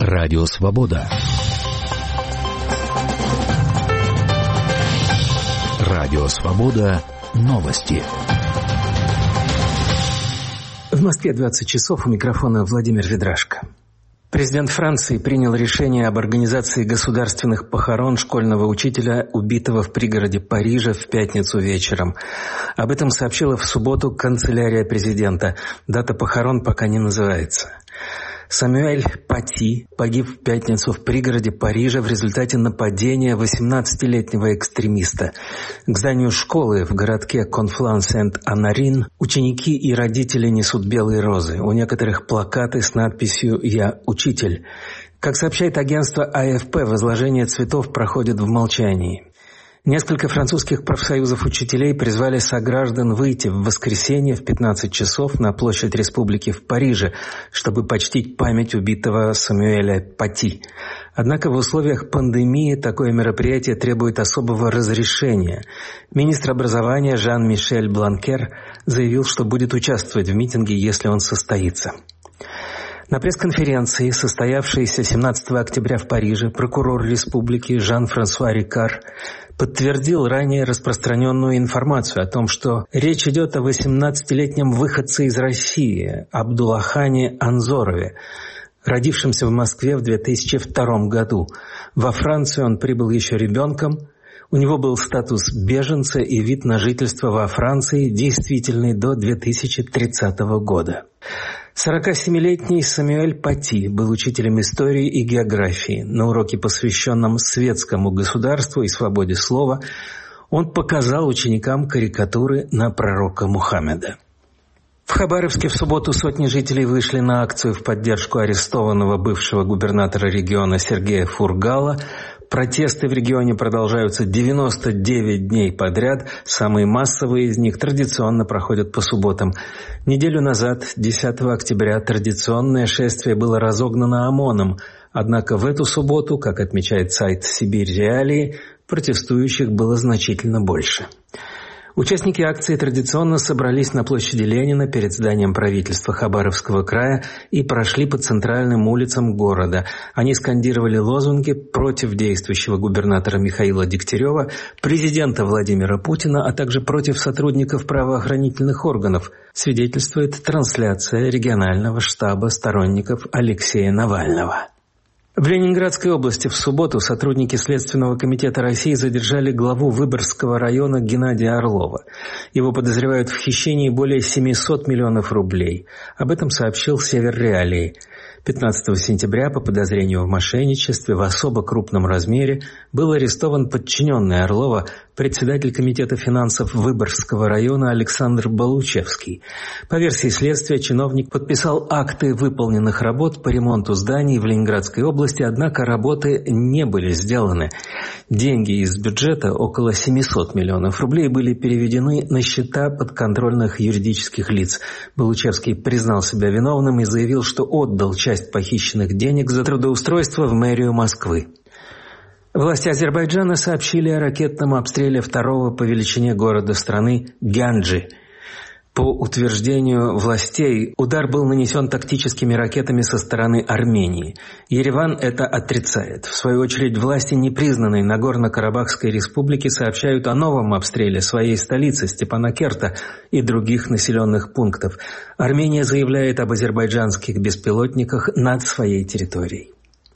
Радио Свобода. Радио Свобода. Новости. В Москве 20 часов, у микрофона Владимир Ведрашко. Президент Франции принял решение об организации государственных похорон школьного учителя, убитого в пригороде Парижа в пятницу вечером. Об этом сообщила в субботу канцелярия президента. Дата похорон пока не называется. Самюэль Пати погиб в пятницу в пригороде Парижа в результате нападения 18-летнего экстремиста. К зданию школы в городке Конфлан-Сент-Анарин ученики и родители несут белые розы. У некоторых плакаты с надписью «Я учитель». Как сообщает агентство АФП, возложение цветов проходит в молчании. Несколько французских профсоюзов учителей призвали сограждан выйти в воскресенье в 15 часов на площадь Республики в Париже, чтобы почтить память убитого Самюэля Пати. Однако в условиях пандемии такое мероприятие требует особого разрешения. Министр образования Жан-Мишель Бланкер заявил, что будет участвовать в митинге, если он состоится. На пресс-конференции, состоявшейся 17 октября в Париже, прокурор республики Жан-Франсуа Рикар подтвердил ранее распространенную информацию о том, что речь идет о 18-летнем выходце из России Абдулахане Анзорове, родившемся в Москве в 2002 году. Во Францию он прибыл еще ребенком. У него был статус беженца и вид на жительство во Франции, действительный до 2030 года. 47-летний Самюэль Пати был учителем истории и географии. На уроке, посвященном светскому государству и свободе слова, он показал ученикам карикатуры на пророка Мухаммеда. В Хабаровске в субботу сотни жителей вышли на акцию в поддержку арестованного бывшего губернатора региона Сергея Фургала. Протесты в регионе продолжаются 99 дней подряд. Самые массовые из них традиционно проходят по субботам. Неделю назад, 10 октября, традиционное шествие было разогнано ОМОНом. Однако в эту субботу, как отмечает сайт «Сибирь Реалии», протестующих было значительно больше. Участники акции традиционно собрались на площади Ленина перед зданием правительства Хабаровского края и прошли по центральным улицам города. Они скандировали лозунги против действующего губернатора Михаила Дегтярева, президента Владимира Путина, а также против сотрудников правоохранительных органов, свидетельствует трансляция регионального штаба сторонников Алексея Навального. В Ленинградской области в субботу сотрудники Следственного комитета России задержали главу Выборгского района Геннадия Орлова. Его подозревают в хищении более 700 миллионов рублей. Об этом сообщил Север Реалии. 15 сентября по подозрению в мошенничестве в особо крупном размере был арестован подчиненный Орлова, председатель комитета финансов Выборгского района Александр Балучевский. По версии следствия, чиновник подписал акты выполненных работ по ремонту зданий в Ленинградской области, однако работы не были сделаны. Деньги из бюджета, около 700 миллионов рублей, были переведены на счета подконтрольных юридических лиц. Балучевский признал себя виновным и заявил, что отдал часть похищенных денег за трудоустройство в мэрию Москвы. Власти Азербайджана сообщили о ракетном обстреле второго по величине города страны Гянджи. По утверждению властей, удар был нанесен тактическими ракетами со стороны Армении. Ереван это отрицает. В свою очередь, власти непризнанной Нагорно-Карабахской республики сообщают о новом обстреле своей столицы Степанакерта и других населенных пунктов. Армения заявляет об азербайджанских беспилотниках над своей территорией.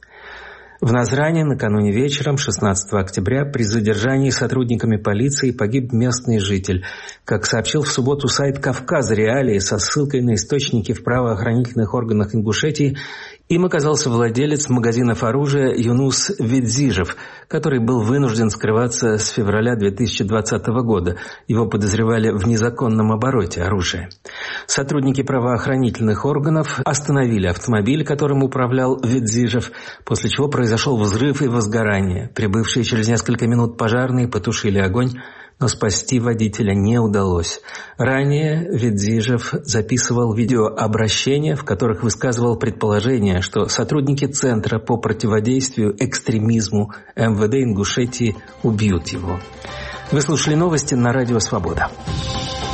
В Назране накануне вечером, 16 октября, при задержании сотрудниками полиции погиб местный житель. Как сообщил в субботу сайт «Кавказ Реалии» со ссылкой на источники в правоохранительных органах Ингушетии, им оказался владелец магазинов оружия Юнус Ведзижев, который был вынужден скрываться с февраля 2020 года. Его подозревали в незаконном обороте оружия. Сотрудники правоохранительных органов остановили автомобиль, которым управлял Ведзижев, после чего произошел взрыв и возгорание. Прибывшие через несколько минут пожарные потушили огонь, но спасти водителя не удалось. Ранее Ведзижев записывал видеообращения, в которых высказывал предположение, что сотрудники Центра по противодействию экстремизму МВД Ингушетии убьют его. Вы слушали новости на Радио Свобода.